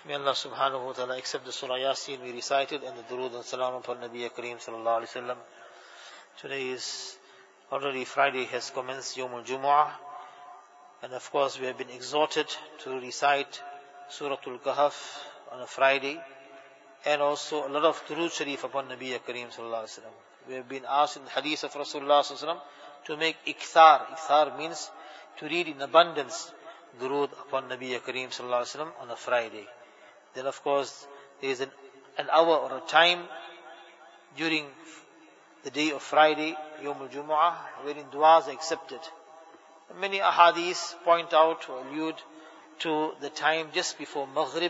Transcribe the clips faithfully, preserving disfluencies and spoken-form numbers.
May Allah subhanahu wa ta'ala accept the Surah Yasin we recited and the Durood and Salam upon Nabi Kareem sallallahu alayhi wa sallam. Today is already Friday has commenced, Yawm al-Jumu'ah, and of course we have been exhorted to recite Surah Al-Kahf on a Friday, and also a lot of Durood Sharif upon Nabi Kareem sallallahu alayhi wa sallam. We have been asked in the hadith of Rasulullah sallallahu alayhi wa sallam to make ikthar. Ikthar means to read in abundance Durood upon Nabi Kareem sallallahu alayhi wa sallam on a Friday. Then of course there is an, an hour or a time during the day of Friday, Yawm al-Jumu'ah, wherein du'as are accepted. Many ahadith point out or allude to the time just before Maghrib.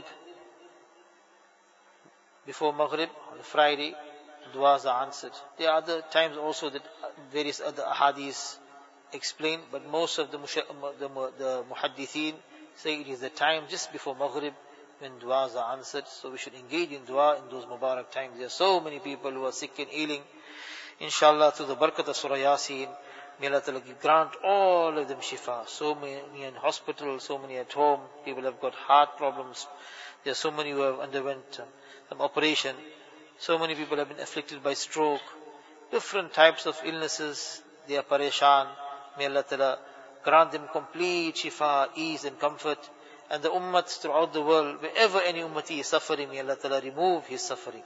Before Maghrib on Friday, du'as are answered. There are other times also that various other ahadith explain, but most of the, the, the muhaddithin say it is the time just before Maghrib when du'as are answered. So we should engage in dua in those Mubarak times. There are so many people who are sick and ailing. Inshallah, through the barakat of Surah Yasin, may Allah Ta'ala grant all of them shifa. So many in hospital, so many at home. People have got heart problems. There are so many who have underwent um, some operation. So many people have been afflicted by stroke. Different types of illnesses. They are pareshan. May Allah Ta'ala grant them complete shifa, ease and comfort. And the ummats throughout the world, wherever any ummati is suffering, may Allah Ta'ala remove his suffering.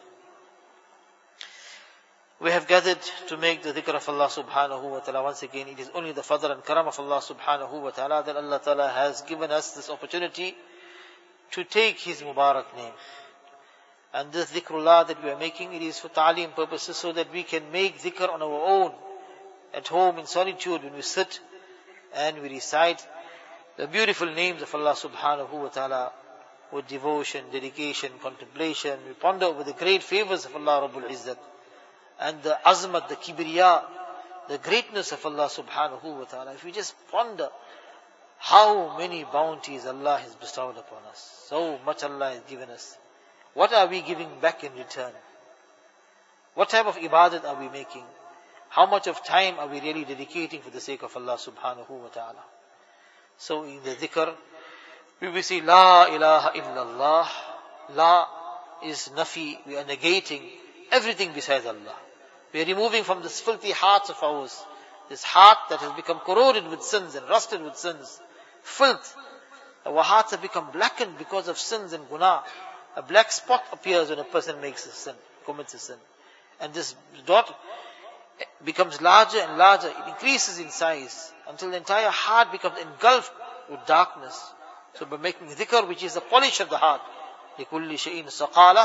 We have gathered to make the dhikr of Allah subhanahu wa ta'ala. Once again, it is only the fadl and karam of Allah subhanahu wa ta'ala that Allah Ta'ala has given us this opportunity to take His Mubarak name. And this dhikrullah that we are making, it is for ta'aleem purposes, so that we can make dhikr on our own, at home in solitude, when we sit and we recite the beautiful names of Allah subhanahu wa ta'ala with devotion, dedication, contemplation. We ponder over the great favors of Allah Rabbul Izzat and the azmat, the kibriya, the greatness of Allah subhanahu wa ta'ala. If we just ponder how many bounties Allah has bestowed upon us, so much Allah has given us. What are we giving back in return? What type of ibadat are we making? How much of time are we really dedicating for the sake of Allah subhanahu wa ta'ala? So in the dhikr, we will say, La ilaha illallah. La is nafi. We are negating everything besides Allah. We are removing from this filthy hearts of ours, this heart that has become corroded with sins and rusted with sins, filth. Our hearts have become blackened because of sins and guna. A black spot appears when a person makes a sin, commits a sin. And this dot becomes larger and larger. It increases in size until the entire heart becomes engulfed with darkness. So by making dhikr, which is the polish of the heart, لِكُلِّ شَيْءٍ سَقَالَةٌ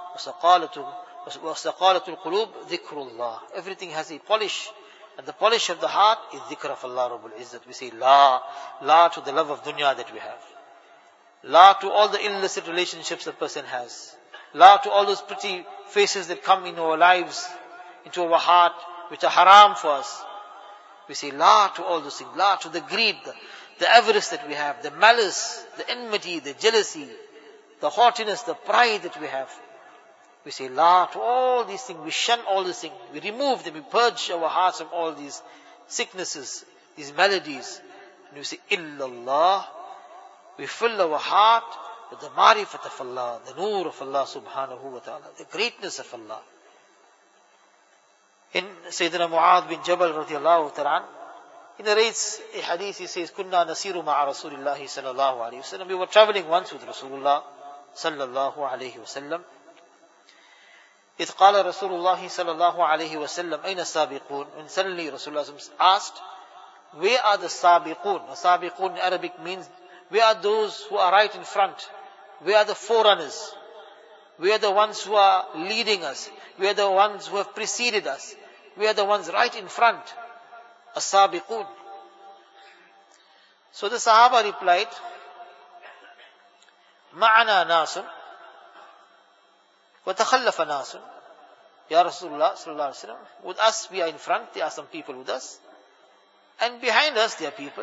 وَسَقَالَةُ الْقُلُوبِ ذِكْرُ اللَّهِ. Everything has a polish, and the polish of the heart is dhikr of Allah Rabbul Izzat. We say La, La to the love of dunya that we have. La to all the illicit relationships a person has. La to all those pretty faces that come into our lives, into our heart, which are haram for us. We say La to all those things. La to the greed, the, the avarice that we have, the malice, the enmity, the jealousy, the haughtiness, the pride that we have. We say La to all these things. We shun all these things. We remove them. We purge our hearts from all these sicknesses, these maladies. And we say Illallah. We fill our heart with the marifat of Allah, the nur of Allah subhanahu wa ta'ala, the greatness of Allah. In Sayyidina Mu'adh bin Jabal radiallahu ta'ala, he narrates a hadith. He says, Kunna nasiru ma'a Rasulillahi sallallahu alayhi wa sallam. We were traveling once with Rasulullah sallallahu alayhi wa sallam. إذ قال رسول الله صلى الله عليه وسلم أين السابقون. When suddenly Rasulullah asked, where are the sabiqun? Sabiqun in Arabic means, where are those who are right in front? Where are the forerunners? Where are the ones who are leading us? Where are the ones who have preceded us? Where are the ones right in front? As-sabiqun. So the Sahaba replied, Ma'ana nasun wa takhallafa nasun. Ya Rasulullah sallallahu alaihi wasallam, with us we are in front, there are some people with us, and behind us there are people.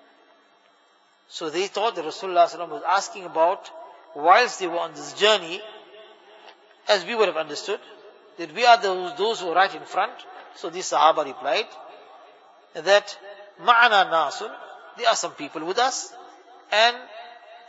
So they thought that Rasulullah sallallahu alaihi wasallam was asking about whilst they were on this journey, as we would have understood, that we are those, those who are right in front. So these Sahaba replied that Ma'ana nasun, there are some people with us, and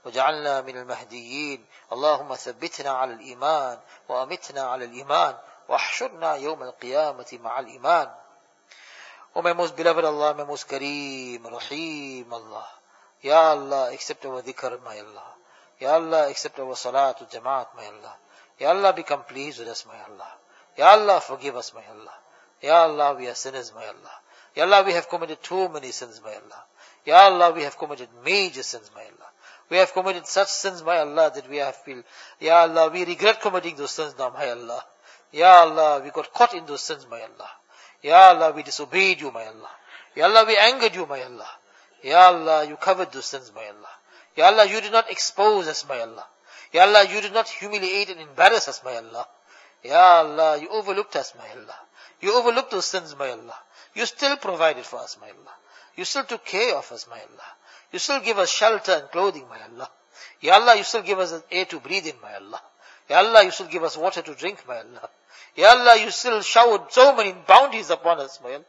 وجعلنا من المهديين اللهم ثبتنا على الإيمان وأمتنا على الإيمان واحشرنا يوم القيامة مع الإيمان. O my most beloved Allah, my most Kareem, Rahim Allah. Ya Allah, accept our dhikr, my Allah. Ya Allah, accept our salat, jamaat, my Allah. Ya Allah, become pleased with us, my Allah. Ya Allah, forgive us, my Allah. Ya Allah, we are sinners, my Allah. Ya Allah, we have committed too many sins, my Allah. Ya Allah, we have committed major sins, my Allah. We have committed such sins, my Allah, that we have feel. Ya Allah, we regret committing those sins now, my Allah. Ya Allah, we got caught in those sins, my Allah. Ya Allah, we disobeyed you, my Allah. Ya Allah, we angered you, my Allah. Ya Allah, you covered those sins, my Allah. Ya Allah, you did not expose us, my Allah. Ya Allah, you did not humiliate and embarrass us, my Allah. Ya Allah, you overlooked us, my Allah. You overlooked those sins, my Allah. You still provided for us, my Allah. You still took care of us, my Allah. You still give us shelter and clothing, my Allah. Ya Allah, you still give us air to breathe in, my Allah. Ya Allah, you still give us water to drink, my Allah. Ya Allah, you still showered so many bounties upon us, my Allah.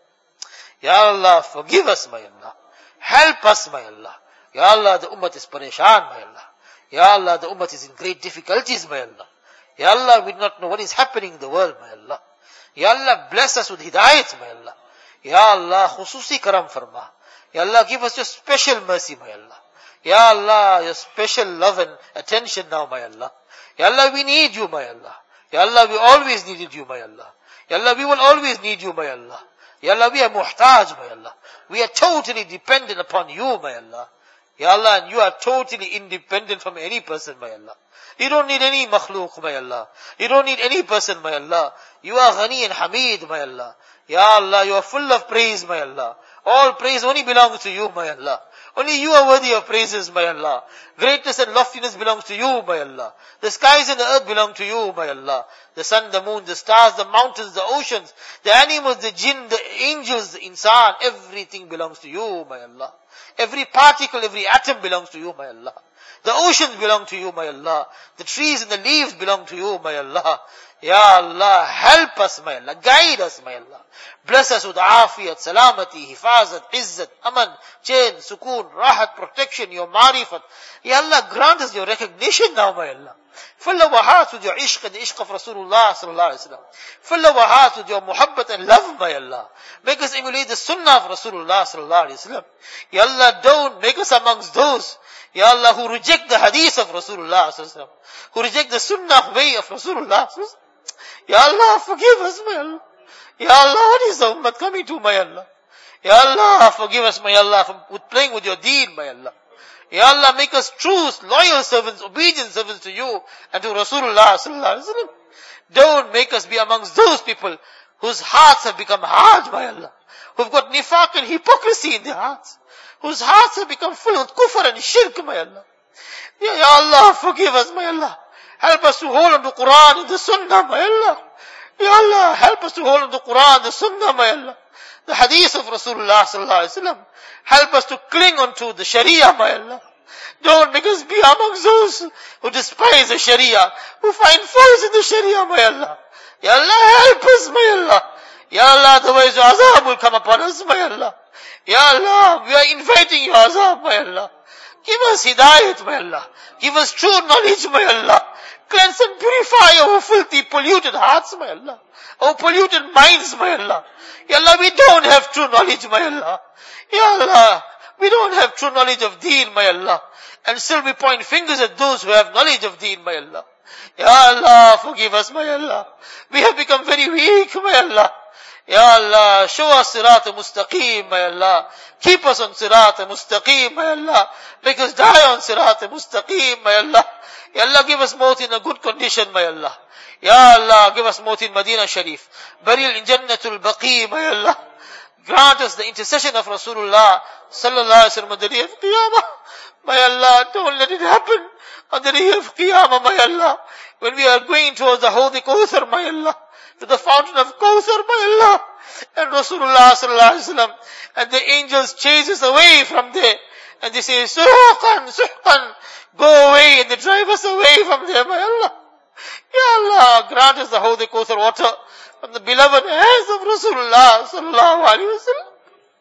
Ya Allah, forgive us, my Allah. Help us, my Allah. Ya Allah, the ummah is pareshan, my Allah. Ya Allah, the ummah is in great difficulties, my Allah. Ya Allah, we do not know what is happening in the world, my Allah. Ya Allah, bless us with hidayat, my Allah. Ya Allah, khususi karam farma. Ya Allah, give us your special mercy, my Allah. Ya Allah, your special love and attention now, my Allah. Ya Allah, we need you, my Allah. Ya Allah, we always needed you, my Allah. Ya Allah, we will always need you, my Allah. Ya Allah, we are muhtaj, my Allah. We are totally dependent upon you, my Allah. Ya Allah, and you are totally independent from any person, my Allah. You don't need any makhluk, my Allah. You don't need any person, my Allah. You are Ghani and Hamid, my Allah. Ya Allah, you are full of praise, my Allah. All praise only belongs to you, my Allah. Only you are worthy of praises, my Allah. Greatness and loftiness belongs to you, my Allah. The skies and the earth belong to you, my Allah. The sun, the moon, the stars, the mountains, the oceans, the animals, the jinn, the angels, the insan, everything belongs to you, my Allah. Every particle, every atom belongs to you, my Allah. The oceans belong to you, my Allah. The trees and the leaves belong to you, my Allah. Ya Allah, help us, my Allah. Guide us, my Allah. Bless us with afiyat, salamati, hifazat, izzat, aman, chain, sukoon, rahat, protection, your marifat. Ya Allah, grant us your recognition now, my Allah. Fill our hearts with your ishq and the ishq of Rasulullah sallallahu alaihi wasallam. Fill our hearts with your muhabbat and love, my Allah. Make us emulate the sunnah of Rasulullah sallallahu alaihi wasallam. Ya Allah, don't make us amongst those, Ya Allah, who reject the hadith of Rasulullah sallallahu alaihi wasallam, who reject the sunnah way of Rasulullah sallallahu alaihi wasallam. Ya Allah, forgive us, my Allah. Ya Allah, what is the ummah coming to, my Allah? Ya Allah, forgive us, my Allah, for playing with your deen, my Allah. Ya Allah, make us true, loyal servants, obedient servants to you and to Rasulullah sallallahu alaihi wasallam. Don't make us be amongst those people whose hearts have become hard, my Allah. Who've got nifaq and hypocrisy in their hearts. Whose hearts have become full of kufr and shirk, my Allah. Ya, Ya Allah, forgive us, my Allah. Help us to hold on to Quran and the Sunnah, my Allah. Ya Allah, help us to hold on to Quran and the Sunnah, my Allah. The hadith of Rasulullah sallallahu alaihi wasallam. Help us to cling onto the Sharia, my Allah. Don't make us be amongst those who despise the Sharia, who find faults in the Sharia, my Allah. Ya Allah, help us, my Allah. Ya Allah, otherwise your azab will come upon us, my Allah. Ya Allah, we are inviting your azab, my Allah. Give us hidayat, my Allah. Give us true knowledge, my Allah. Cleanse and purify our filthy, polluted hearts, my Allah. Our polluted minds, my Allah. Ya Allah, we don't have true knowledge, my Allah. Ya Allah, we don't have true knowledge of deen, my Allah. And still we point fingers at those who have knowledge of deen, my Allah. Ya Allah, forgive us, my Allah. We have become very weak, my Allah. Ya Allah, show us sirat mustaqim, my Allah. Keep us on sirat mustaqim, my Allah. Make us die on sirat mustaqim, my Allah. Ya Allah, give us maut in a good condition, my Allah. Ya Allah, give us maut in Medina Sharif. Burial in Jannatul Baqi, my Allah. Grant us the intercession of Rasulullah sallallahu alaihi wasallam on the day of Qiyamah. My Allah, don't let it happen on the day of Qiyamah, my Allah. When we are going towards the Hawd Kawthar, my Allah. To the fountain of Kawthar, my Allah. And Rasulullah sallallahu alaihi wasallam. And the angels chase us away from there. And they say, Suhqan, Suhqan. Go away, and they drive us away from there, my Allah. Ya Allah, grant us the Hawd Kawthar water from the beloved hands of Rasulullah sallallahu alaihi wasallam.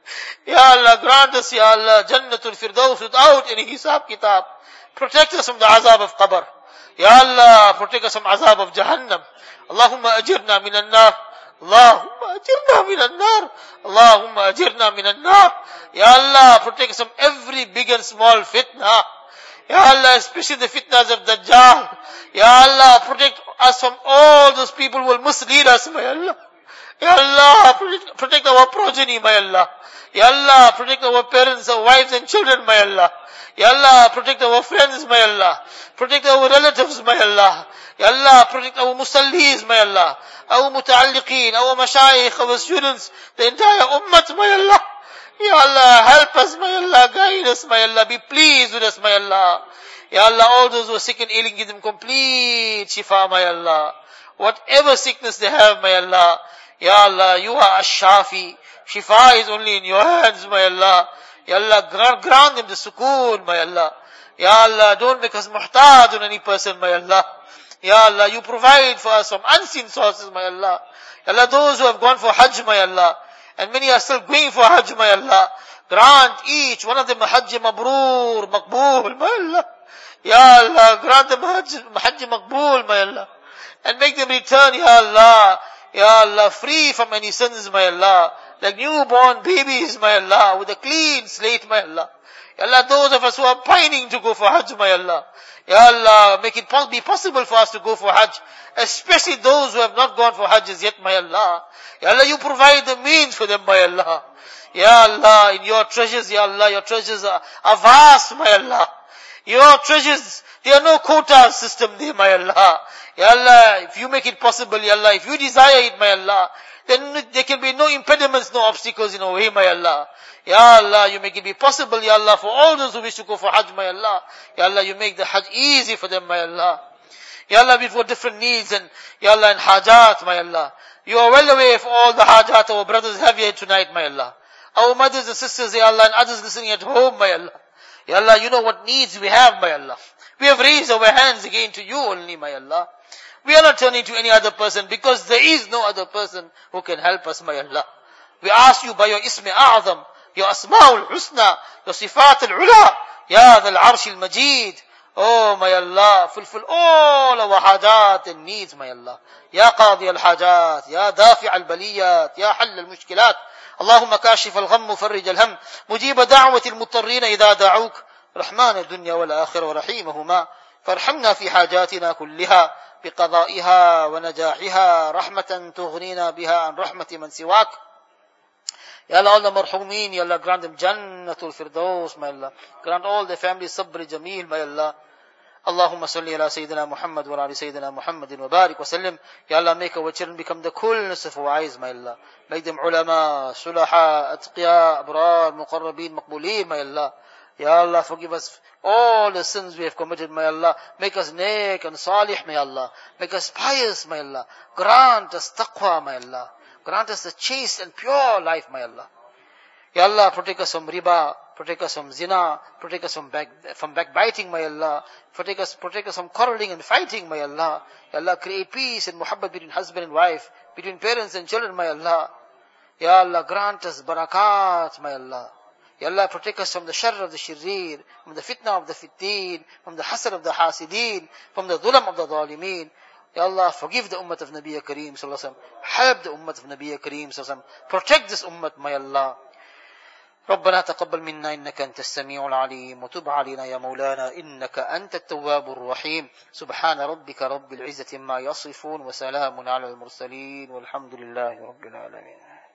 Ya Allah, grant us, Ya Allah, Jannatul Firdaus without any hisab kitab. Protect us from the azab of qabr. Ya Allah, protect us from azab of Jahannam. Allahumma ajirna minan nar. Allahumma ajirna minan nar. Allahumma ajirna minan nar. Ya Allah, protect us from every big and small fitna. Ya Allah, especially the fitnas of Dajjal. Ya Allah, protect us from all those people who will mislead us, my Allah. Ya Allah, protect, protect our progeny, my Allah. Ya Allah, protect our parents, our wives and children, my Allah. Ya Allah, protect our friends, my Allah. Protect our relatives, my Allah. Ya Allah, protect our musallis, my Allah. Our muta'alliqeen, our mashayikh, our students, the entire ummat, my Allah. Ya Allah, help us, my Allah. Guide us, my Allah. Be pleased with us, my Allah. Ya Allah, all those who are sick and ailing, give them complete shifa, my Allah. Whatever sickness they have, my Allah. Ya Allah, you are Ash-Shafi. Shifa is only in your hands, my Allah. Ya Allah, grant, grant them the sukoon, my Allah. Ya Allah, don't make us muhtaj on any person, my Allah. Ya Allah, you provide for us from unseen sources, my Allah. Ya Allah, those who have gone for Hajj, my Allah, and many are still going for Hajj, my Allah, grant each one of them a Hajj Mabrur, Maqbool, my Allah. Ya Allah, grant them Hajj, Hajj Maqbool, my Allah. And make them return, Ya Allah. Ya Allah, free from any sins, my Allah. Like newborn babies, my Allah, with a clean slate, my Allah. Ya Allah, those of us who are pining to go for Hajj, my Allah. Ya Allah, make it be possible for us to go for Hajj. Especially those who have not gone for Hajj as yet, my Allah. Ya Allah, you provide the means for them, my Allah. Ya Allah, in your treasures, Ya Allah, your treasures are, are vast, my Allah. Your treasures, there are no quota system there, my Allah. Ya Allah, if you make it possible, Ya Allah, if you desire it, my Allah, then there can be no impediments, no obstacles in our way, my Allah. Ya Allah, you make it be possible, Ya Allah, for all those who wish to go for Hajj, my Allah. Ya Allah, you make the Hajj easy for them, my Allah. Ya Allah, we've got different needs and, Ya Allah, and hajat, my Allah. You are well aware of all the hajat our brothers have here tonight, my Allah. Our mothers and sisters, Ya Allah, and others listening at home, my Allah. Ya Allah, you know what needs we have, my Allah. We have raised our hands again to you only, my Allah. We are not turning to any other person because there is no other person who can help us, my Allah. We ask you by your Ism A'zam, your Asma'ul Husna, your Sifat Al-Ula, Ya Dhal Arsh Al-Majid. Oh, my Allah, fulfill all our hajat and needs, my Allah. Ya Qadi Al-Hajat, Ya Dafi' Al-Baliyat, Ya Hall Al-Mushkilat. اللهم كاشف الغم مفرج الهم مجيب دعوة المضطرين إذا دعوك رحمن الدنيا والآخرة ورحيمهما فارحمنا في حاجاتنا كلها بقضائها ونجاحها رحمة تغنينا بها عن رحمة من سواك. Ya Allah, all the marhumin, Ya Allah, grant them Jannatul Firdaus, my Allah. Grant all the families Sabr Jameel, my Allah. Allahumma salli ala Sayyidina Muhammad wa ala Sayyidina Muhammadin wa barik wa sallim. Ya Allah, make our children become the coolness of our eyes, my Allah. Make them ulama, sulaha, atqiya, abrar, muqarrabeen, maqbooleen, my Allah. Ya Allah, forgive us all the sins we have committed, my Allah. Make us neek and salih, my Allah. Make us pious, my Allah. Grant us taqwa, my Allah. Grant us a chaste and pure life, my Allah. Ya Allah, protect us from riba, protect us from zina, protect us from back, from backbiting, my Allah. Protect us, protect us from quarreling and fighting, my Allah. Ya Allah, create peace and muhabbat between husband and wife, between parents and children, my Allah. Ya Allah, grant us barakat, my Allah. Ya Allah, protect us from the sharr of the shirreer, from the fitna of the fitteen, from the hasad of the hasideen, from the dhulam of the dhalimeen. Ya Allah, forgive the ummah of Nabi Kareem sallallahu alaihi wasallam. Help the ummah of Nabi Kareem sallallahu alaihi wasallam. Protect this ummah, my Allah. ربنا تقبل منا إنك أنت السميع العليم وتب علينا يا مولانا إنك أنت التواب الرحيم سبحان ربك رب العزة ما يصفون وسلام على المرسلين والحمد لله رب العالمين.